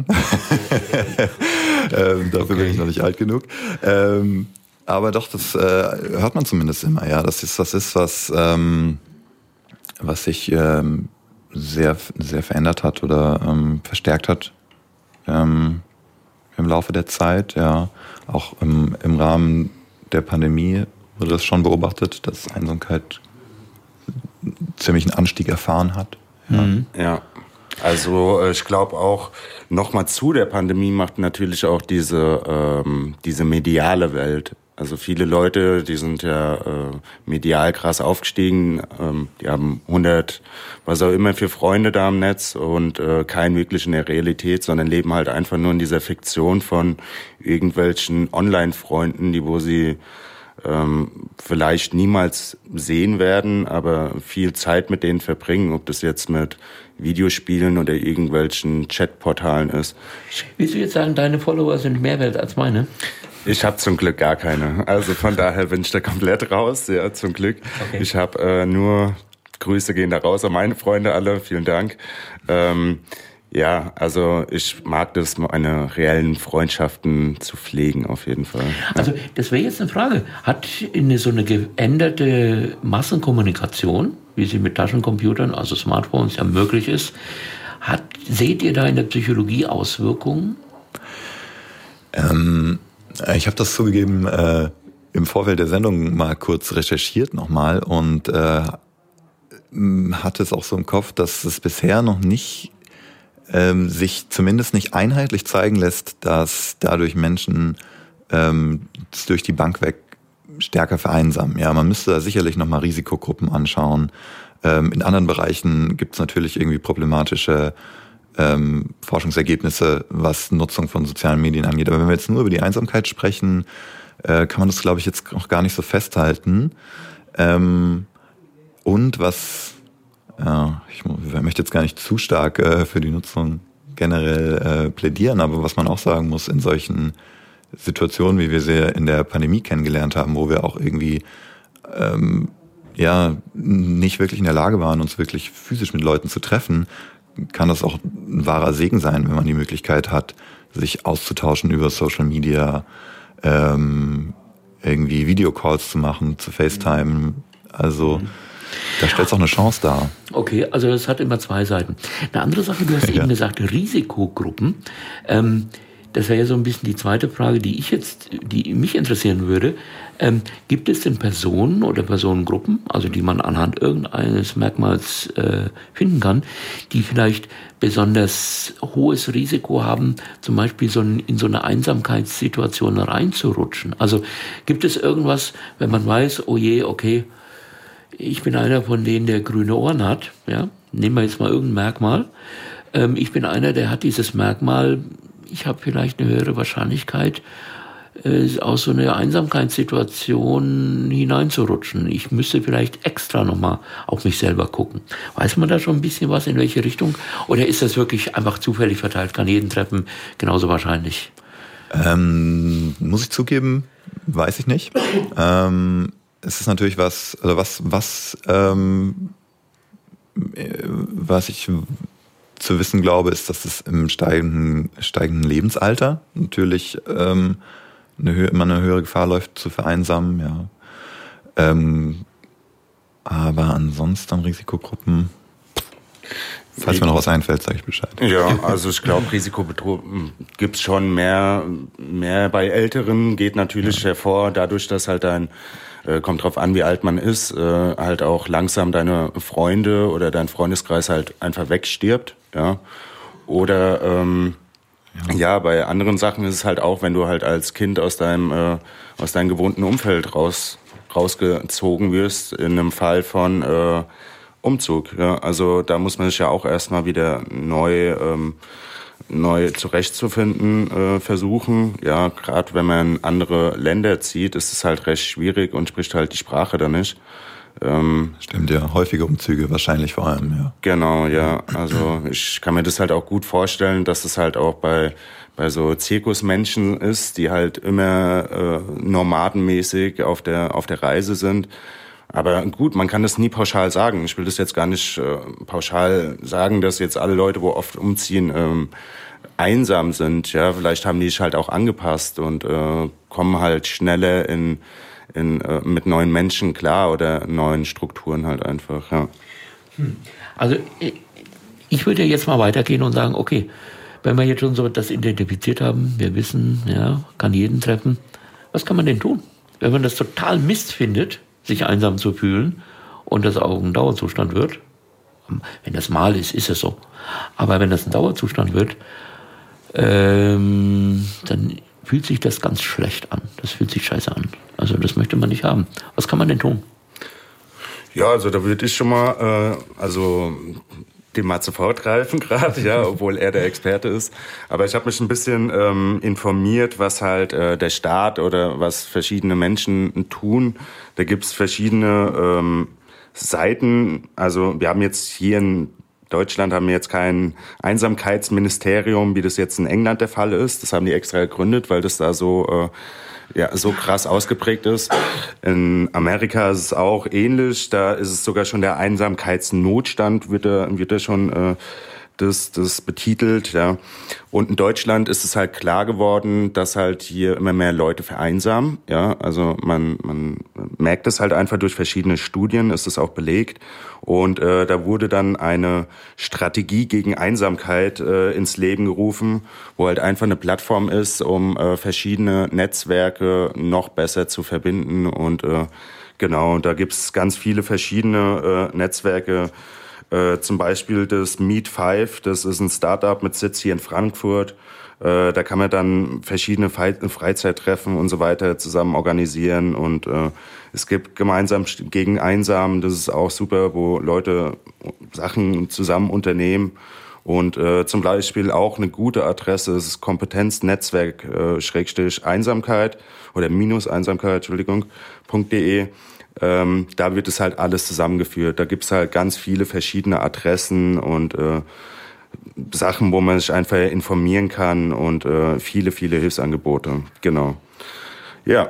ähm, dafür okay. bin ich noch nicht alt genug. Ähm, aber doch, das äh, hört man zumindest immer, ja, dass das was ist, was, ähm, was sich ähm, sehr, sehr verändert hat oder ähm, verstärkt hat ähm, im Laufe der Zeit. Ja, auch im, im Rahmen der Pandemie wurde das schon beobachtet, dass Einsamkeit ziemlich einen Anstieg erfahren hat. Ja. Mhm. Ja. Also ich glaube auch, nochmal zu der Pandemie macht natürlich auch diese, ähm, diese mediale Welt. Also viele Leute, die sind ja äh, medial krass aufgestiegen, ähm, die haben hundert, was auch immer für Freunde da im Netz und äh, kein wirklich in der Realität, sondern leben halt einfach nur in dieser Fiktion von irgendwelchen Online-Freunden, die wo sie ähm, vielleicht niemals sehen werden, aber viel Zeit mit denen verbringen, ob das jetzt mit Videospielen oder irgendwelchen Chatportalen ist. Willst du jetzt sagen, deine Follower sind mehr wert als meine? Ich habe zum Glück gar keine. Also von daher bin ich da komplett raus, ja, zum Glück. Okay. Ich habe äh, nur, Grüße gehen da raus an meine Freunde alle, vielen Dank. Ähm, ja, also ich mag das, meine reellen Freundschaften zu pflegen auf jeden Fall. Also das wäre jetzt eine Frage. Hat eine, so eine geänderte Massenkommunikation, wie sie mit Taschencomputern, also Smartphones ja möglich ist, hat, seht ihr da in der Psychologie Auswirkungen? Ähm, ich habe das zugegeben äh, im Vorfeld der Sendung mal kurz recherchiert nochmal und äh, hatte es auch so im Kopf, dass es bisher noch nicht ähm, sich zumindest nicht einheitlich zeigen lässt, dass dadurch Menschen ähm, durch die Bank weg stärker vereinsamen. Ja, man müsste da sicherlich nochmal Risikogruppen anschauen. Ähm, in anderen Bereichen gibt es natürlich irgendwie problematische ähm, Forschungsergebnisse, was Nutzung von sozialen Medien angeht. Aber wenn wir jetzt nur über die Einsamkeit sprechen, äh, kann man das, glaube ich, jetzt noch gar nicht so festhalten. Ähm, und was äh, ich möchte jetzt gar nicht zu stark äh, für die Nutzung generell äh, plädieren, aber was man auch sagen muss, in solchen Situationen, wie wir sie in der Pandemie kennengelernt haben, wo wir auch irgendwie ähm, ja nicht wirklich in der Lage waren, uns wirklich physisch mit Leuten zu treffen, kann das auch ein wahrer Segen sein, wenn man die Möglichkeit hat, sich auszutauschen über Social Media, ähm, irgendwie Videocalls zu machen, zu FaceTime. Also mhm. da stellt es auch eine Chance dar. Okay, also das hat immer zwei Seiten. Eine andere Sache, du hast ja. eben gesagt, Risikogruppen. Ähm, das wäre ja so ein bisschen die zweite Frage, die ich jetzt, die mich interessieren würde. Ähm, gibt es denn Personen oder Personengruppen, also die man anhand irgendeines Merkmals äh, finden kann, die vielleicht besonders hohes Risiko haben, zum Beispiel so in, in so eine Einsamkeitssituation reinzurutschen? Also gibt es irgendwas, wenn man weiß, oh je, okay, ich bin einer von denen, der grüne Ohren hat, ja, nehmen wir jetzt mal irgendein Merkmal. Ähm, ich bin einer, der hat dieses Merkmal, ich habe vielleicht eine höhere Wahrscheinlichkeit, äh, aus so einer Einsamkeitssituation hineinzurutschen. Ich müsste vielleicht extra nochmal auf mich selber gucken. Weiß man da schon ein bisschen was, in welche Richtung? Oder ist das wirklich einfach zufällig verteilt, kann jeden treffen, genauso wahrscheinlich? Ähm, muss ich zugeben, weiß ich nicht. ähm, es ist natürlich was, also was, was, ähm, was ich zu wissen glaube, ist, dass es im steigenden, steigenden Lebensalter natürlich ähm, eine, Hö- immer eine höhere Gefahr läuft zu vereinsamen, ja. Ähm, aber ansonsten an Risikogruppen, falls mir noch was einfällt, sage ich Bescheid. Ja, also ich glaube, Risikobetrug gibt's schon mehr, mehr bei Älteren, geht natürlich ja. hervor, dadurch, dass halt dein, äh, kommt drauf an, wie alt man ist, äh, halt auch langsam deine Freunde oder dein Freundeskreis halt einfach wegstirbt, ja. Oder, ähm, ja. ja, bei anderen Sachen ist es halt auch, wenn du halt als Kind aus deinem, äh, aus deinem gewohnten Umfeld raus, rausgezogen wirst, in einem Fall von, äh, Umzug, ja, also da muss man sich ja auch erstmal wieder neu, ähm, neu zurechtzufinden äh, versuchen. Ja, gerade wenn man in andere Länder zieht, ist es halt recht schwierig und spricht halt die Sprache da nicht. Ähm, Stimmt, ja, häufige Umzüge wahrscheinlich vor allem, ja. Genau, ja, also ich kann mir das halt auch gut vorstellen, dass es halt auch bei bei so Zirkusmenschen ist, die halt immer äh, nomadenmäßig auf der auf der Reise sind. Aber gut, man kann das nie pauschal sagen. Ich will das jetzt gar nicht äh, pauschal sagen, dass jetzt alle Leute, wo oft umziehen, ähm, einsam sind. Ja, vielleicht haben die sich halt auch angepasst und äh, kommen halt schneller in, in äh, mit neuen Menschen klar oder neuen Strukturen halt einfach. Ja. Also ich würde jetzt mal weitergehen und sagen, okay, wenn wir jetzt schon so das identifiziert haben, wir wissen, ja, kann jeden treffen. Was kann man denn tun, wenn man das total Mist findet, sich einsam zu fühlen und das auch ein Dauerzustand wird? Wenn das mal ist, ist es so. Aber wenn das ein Dauerzustand wird, ähm, dann fühlt sich das ganz schlecht an. Das fühlt sich scheiße an. Also das möchte man nicht haben. Was kann man denn tun? Ja, also da würde ich schon mal, äh, also dem Matze vorgreifen gerade, ja, obwohl er der Experte ist. Aber ich habe mich ein bisschen ähm, informiert, was halt äh, der Staat oder was verschiedene Menschen tun. Da gibt's verschiedene ähm, Seiten. Also wir haben jetzt hier in Deutschland haben wir jetzt kein Einsamkeitsministerium, wie das jetzt in England der Fall ist. Das haben die extra gegründet, weil das da so äh, ja so krass ausgeprägt ist. In Amerika ist es auch ähnlich. Da ist es sogar schon der Einsamkeitsnotstand, wird da, wird da schon äh, das, das betitelt. Ja. Und in Deutschland ist es halt klar geworden, dass halt hier immer mehr Leute vereinsamen. Ja, also man, man merkt es halt einfach durch verschiedene Studien, ist es auch belegt. Und äh, da wurde dann eine Strategie gegen Einsamkeit äh, ins Leben gerufen, wo halt einfach eine Plattform ist, um äh, verschiedene Netzwerke noch besser zu verbinden. Und äh, genau, da gibt's ganz viele verschiedene äh, Netzwerke. Äh, zum Beispiel das Meet Five, das ist ein Startup mit Sitz hier in Frankfurt. Äh, da kann man dann verschiedene Fe- Freizeittreffen und so weiter zusammen organisieren. Und äh, es gibt gemeinsam gegen Einsam, das ist auch super, wo Leute Sachen zusammen unternehmen. Und äh, zum Beispiel auch eine gute Adresse ist Kompetenznetzwerk äh, Schrägstrich Einsamkeit oder minus Einsamkeit, Entschuldigung, .de. Ähm, da wird es halt alles zusammengeführt. Da gibt's halt ganz viele verschiedene Adressen und äh, Sachen, wo man sich einfach informieren kann und äh, viele, viele Hilfsangebote. Genau. Ja,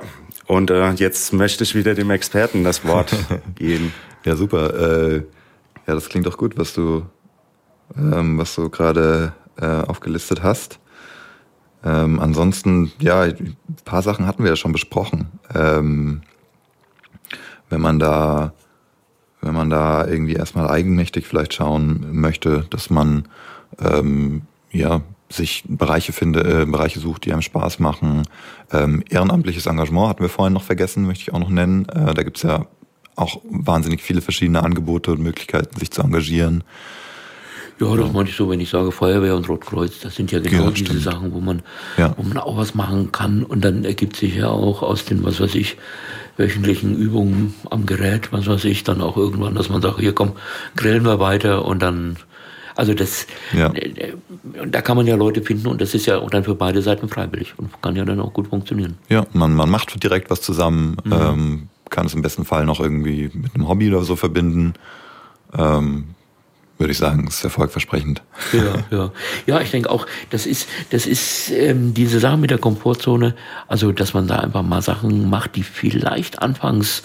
Und äh, jetzt möchte ich wieder dem Experten das Wort geben. Ja, super. Äh, ja, das klingt doch gut, was du, ähm, was du gerade äh, aufgelistet hast. Ähm, ansonsten, ja, ein paar Sachen hatten wir ja schon besprochen. Ähm, wenn man da, wenn man da irgendwie erstmal eigenmächtig vielleicht schauen möchte, dass man ähm, ja sich Bereiche finde, äh, Bereiche sucht, die einem Spaß machen. Ähm, ehrenamtliches Engagement hatten wir vorhin noch vergessen, möchte ich auch noch nennen. Äh, da gibt's ja auch wahnsinnig viele verschiedene Angebote und Möglichkeiten, sich zu engagieren. Ja, das meine ich so, wenn ich sage Feuerwehr und Rotkreuz, das sind ja genau Ja, diese stimmt. Sachen, wo man, Ja. wo man auch was machen kann. Und dann ergibt sich ja auch aus den, was weiß ich, wöchentlichen Übungen am Gerät, was weiß ich, dann auch irgendwann, dass man sagt, hier komm, grillen wir weiter und dann, also das, Ja. äh, da kann man ja Leute finden und das ist ja auch dann für beide Seiten freiwillig und kann ja dann auch gut funktionieren. Ja, man, man macht direkt was zusammen, mhm. ähm, kann es im besten Fall noch irgendwie mit einem Hobby oder so verbinden. Ähm, würde ich sagen, ist erfolgversprechend. Ja, ja. Ja, ich denke auch, das ist, das ist ähm, diese Sache mit der Komfortzone, also dass man da einfach mal Sachen macht, die vielleicht anfangs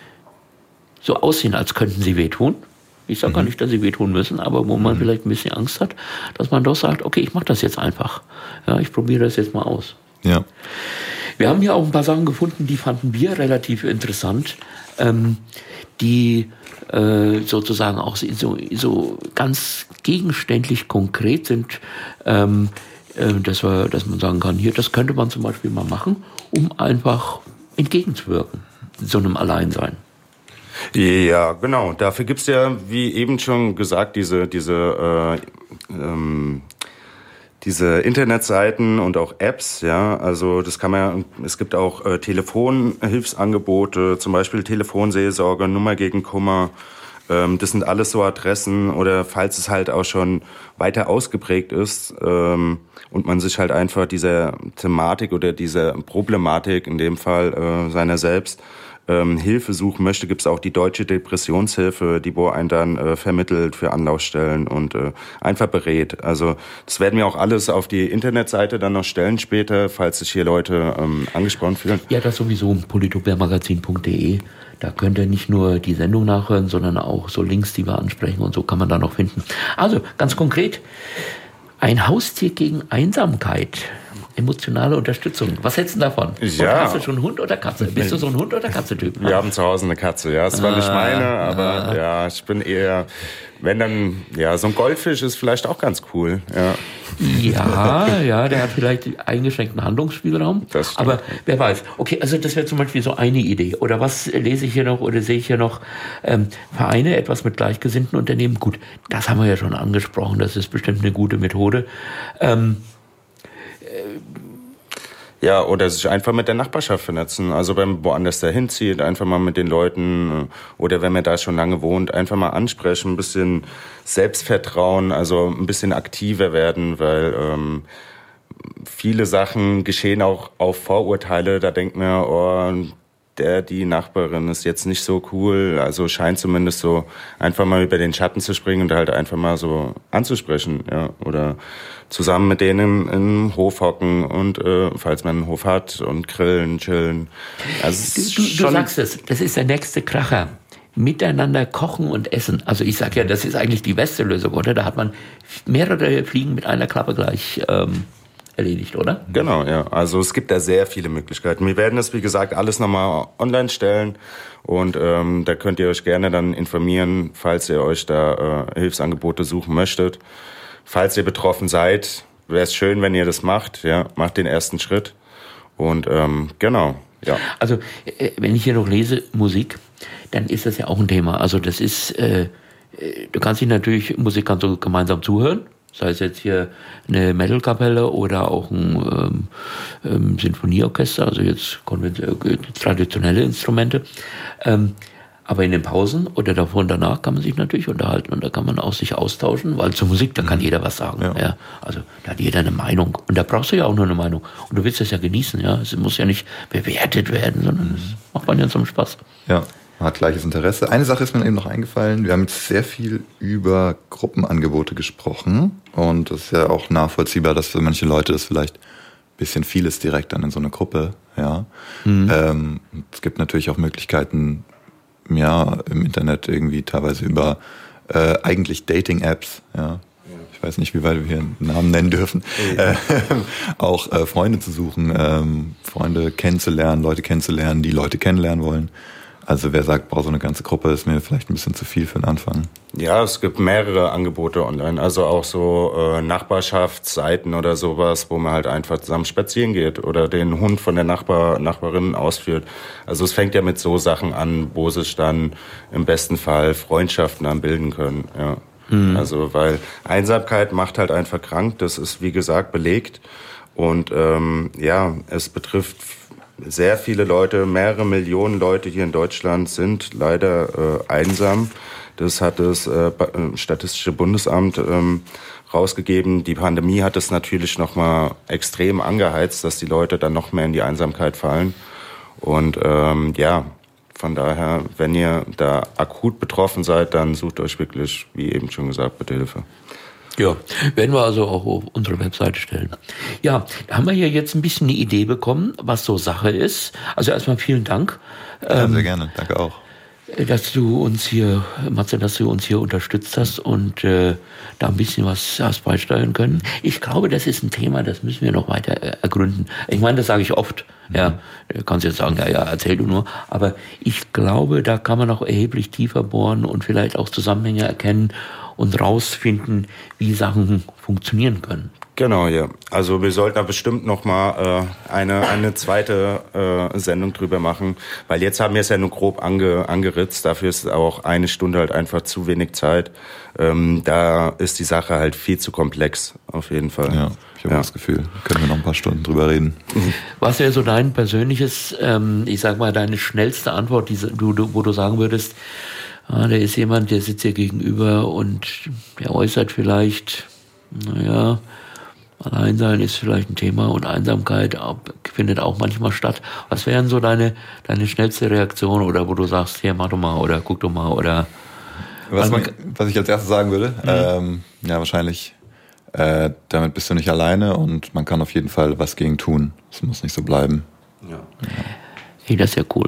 so aussehen, als könnten sie wehtun. Ich sage mhm. gar nicht, dass sie wehtun müssen, aber wo man mhm. vielleicht ein bisschen Angst hat, dass man doch sagt, okay, ich mache das jetzt einfach. Ja, ich probiere das jetzt mal aus. Ja. Wir haben hier auch ein paar Sachen gefunden, die fanden wir relativ interessant, ähm, die äh, sozusagen auch so, so ganz gegenständlich konkret sind, ähm, äh, dass, wir, dass man sagen kann, hier, das könnte man zum Beispiel mal machen, um einfach entgegenzuwirken, so einem Alleinsein. Ja, genau. Dafür gibt's ja, wie eben schon gesagt, diese, diese, äh, ähm, diese Internetseiten und auch Apps, ja. Also das kann man ja, es gibt auch äh, Telefonhilfsangebote, zum Beispiel Telefonseelsorge, Nummer gegen Kummer. Ähm, das sind alles so Adressen oder falls es halt auch schon weiter ausgeprägt ist ähm, und man sich halt einfach dieser Thematik oder dieser Problematik, in dem Fall äh, seiner selbst, Ähm, Hilfe suchen möchte, gibt es auch die Deutsche Depressionshilfe, die wo einen dann äh, vermittelt für Anlaufstellen und äh, einfach berät. Also das werden wir auch alles auf die Internetseite dann noch stellen später, falls sich hier Leute ähm, angesprochen fühlen. Ja, das sowieso, politobermagazin punkt de. Da könnt ihr nicht nur die Sendung nachhören, sondern auch so Links, die wir ansprechen und so kann man da noch finden. Also, ganz konkret, ein Haustier gegen Einsamkeit. Emotionale Unterstützung. Was hältst du davon? Ja. Und hast du schon Hund oder Katze? Bist du so ein Hund- oder Katze-Typ? Wir haben zu Hause eine Katze, ja. Es war ah, nicht meine, aber ah. ja, ich bin eher, wenn dann, ja, so ein Goldfisch ist vielleicht auch ganz cool, ja. Ja, ja, der hat vielleicht eingeschränkten Handlungsspielraum. Das stimmt. Aber wer weiß. Okay, also das wäre zum Beispiel so eine Idee. Oder was lese ich hier noch oder sehe ich hier noch? Ähm, Vereine, etwas mit gleichgesinnten Unternehmen. Gut, das haben wir ja schon angesprochen. Das ist bestimmt eine gute Methode. Ähm, Ja, oder sich einfach mit der Nachbarschaft vernetzen. Also wenn man woanders dahin zieht, einfach mal mit den Leuten oder wenn man da schon lange wohnt, einfach mal ansprechen, ein bisschen Selbstvertrauen, also ein bisschen aktiver werden, weil ähm, viele Sachen geschehen auch auf Vorurteile. Da denkt man, oh, der, die Nachbarin ist jetzt nicht so cool, also scheint zumindest so einfach mal über den Schatten zu springen und halt einfach mal so anzusprechen, ja, oder zusammen mit denen im Hof hocken und äh, falls man einen Hof hat und grillen, chillen. Also du, du, du sagst es, das ist der nächste Kracher. Miteinander kochen und essen. Also ich sag ja, das ist eigentlich die beste Lösung, oder? Da hat man mehrere Fliegen mit einer Klappe gleich ähm, erledigt, oder? Genau, ja. Also es gibt da sehr viele Möglichkeiten. Wir werden das, wie gesagt, alles nochmal online stellen und ähm, da könnt ihr euch gerne dann informieren, falls ihr euch da äh, Hilfsangebote suchen möchtet. Falls ihr betroffen seid, wäre es schön, wenn ihr das macht. Ja, macht den ersten Schritt und ähm, genau, ja. Also äh, wenn ich hier noch lese Musik, dann ist das ja auch ein Thema. Also das ist, äh, du kannst dich natürlich, Musik kannst du gemeinsam zuhören. Sei es jetzt hier eine Metal-Kapelle oder auch ein ähm, ähm, Sinfonieorchester, also jetzt traditionelle Instrumente. Ähm, aber in den Pausen oder davor und danach kann man sich natürlich unterhalten und da kann man auch sich austauschen, weil zur Musik, da kann jeder was sagen. Ja. Ja. Also da hat jeder eine Meinung und da brauchst du ja auch nur eine Meinung. Und du willst das ja genießen, ja. Es muss ja nicht bewertet werden, sondern das macht man ja zum Spaß. Ja. Man hat gleiches Interesse. Eine Sache ist mir eben noch eingefallen. Wir haben jetzt sehr viel über Gruppenangebote gesprochen. Und das ist ja auch nachvollziehbar, dass für manche Leute das vielleicht bisschen vieles direkt dann in so eine Gruppe, ja. Mhm. Ähm, es gibt natürlich auch Möglichkeiten, ja, im Internet irgendwie teilweise über äh, eigentlich Dating-Apps, ja. Ich weiß nicht, wie weit wir hier einen Namen nennen dürfen, ja. äh, auch äh, Freunde zu suchen, ähm, Freunde kennenzulernen, Leute kennenzulernen, die Leute kennenlernen wollen. Also wer sagt, boah, so eine ganze Gruppe ist mir vielleicht ein bisschen zu viel für den Anfang. Ja, es gibt mehrere Angebote online, also auch so äh, Nachbarschaftsseiten oder sowas, wo man halt einfach zusammen spazieren geht oder den Hund von der Nachbar, Nachbarin ausführt. Also es fängt ja mit so Sachen an, wo sich dann im besten Fall Freundschaften dann bilden können, ja. Mhm. Also weil Einsamkeit macht halt einfach krank, das ist wie gesagt belegt und ähm, ja, es betrifft sehr viele Leute, mehrere Millionen Leute hier in Deutschland sind leider äh, einsam. Das hat das äh, Statistische Bundesamt ähm, rausgegeben. Die Pandemie hat es natürlich nochmal extrem angeheizt, dass die Leute dann noch mehr in die Einsamkeit fallen. Und ähm, ja, von daher, wenn ihr da akut betroffen seid, dann sucht euch wirklich, wie eben schon gesagt, bitte Hilfe. Ja, werden wir also auch auf unsere Webseite stellen. Ja, da haben wir hier jetzt ein bisschen eine Idee bekommen, was so Sache ist. Also erstmal vielen Dank. Ja, sehr gerne. Danke auch. Dass du uns hier, Matze, dass du uns hier unterstützt hast und äh, da ein bisschen was hast beisteuern können. Ich glaube, das ist ein Thema, das müssen wir noch weiter ergründen. Ich meine, das sage ich oft. Ja, du kannst jetzt sagen, ja, ja, erzähl du nur. Aber ich glaube, da kann man noch erheblich tiefer bohren und vielleicht auch Zusammenhänge erkennen und rausfinden, wie Sachen funktionieren können. Genau, ja. Also wir sollten da bestimmt noch mal äh, eine eine zweite äh, Sendung drüber machen, weil jetzt haben wir es ja nur grob ange, angeritzt. Dafür ist auch eine Stunde halt einfach zu wenig Zeit. Ähm, da ist die Sache halt viel zu komplex, auf jeden Fall. Ja, ich habe ja. das Gefühl, können wir noch ein paar Stunden drüber reden. Was wäre so dein persönliches, ähm, ich sag mal, deine schnellste Antwort, die du, du, wo du sagen würdest, ah, da ist jemand, der sitzt dir gegenüber und der äußert vielleicht, naja, Alleinsein ist vielleicht ein Thema und Einsamkeit findet auch manchmal statt. Was wären so deine, deine schnellste Reaktion oder wo du sagst, hier, mach doch mal oder guck doch mal oder... Was, man, was ich als erstes sagen würde, mhm. ähm, ja wahrscheinlich, äh, damit bist du nicht alleine und man kann auf jeden Fall was gegen tun. Es muss nicht so bleiben. Ja. Ja. Hey, das ist ja cool.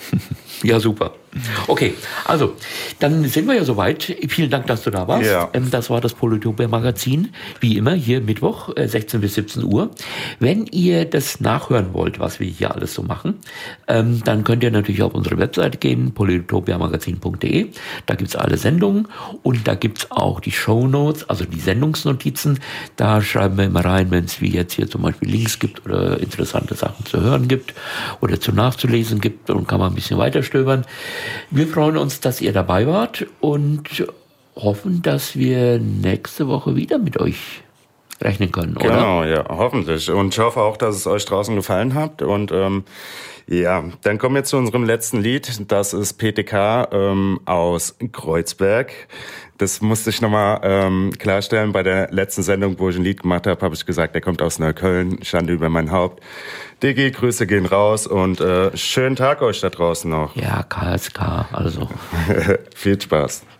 Ja, super. Okay, also, dann sind wir ja soweit. Vielen Dank, dass du da warst. Ja. Das war das Polytopia-Magazin, wie immer, hier Mittwoch, sechzehn bis siebzehn Uhr. Wenn ihr das nachhören wollt, was wir hier alles so machen, dann könnt ihr natürlich auf unsere Webseite gehen, polytopiamagazin punkt de. Da gibt's alle Sendungen und da gibt's auch die Shownotes, also die Sendungsnotizen. Da schreiben wir immer rein, wenn es wie jetzt hier zum Beispiel Links gibt oder interessante Sachen zu hören gibt oder zu nachzulesen gibt und kann man ein bisschen weiterstöbern. Wir freuen uns, dass ihr dabei wart und hoffen, dass wir nächste Woche wieder mit euch rechnen können, oder? Genau, ja, hoffentlich. Und ich hoffe auch, dass es euch draußen gefallen hat. Und ähm, ja, dann kommen wir zu unserem letzten Lied. Das ist P T K ähm, aus Kreuzberg. Das musste ich nochmal ähm, klarstellen. Bei der letzten Sendung, wo ich ein Lied gemacht habe, habe ich gesagt, der kommt aus Neukölln, Schande über mein Haupt. Diggi, Grüße gehen raus und äh, schönen Tag euch da draußen noch. Ja, K S K, also. Viel Spaß.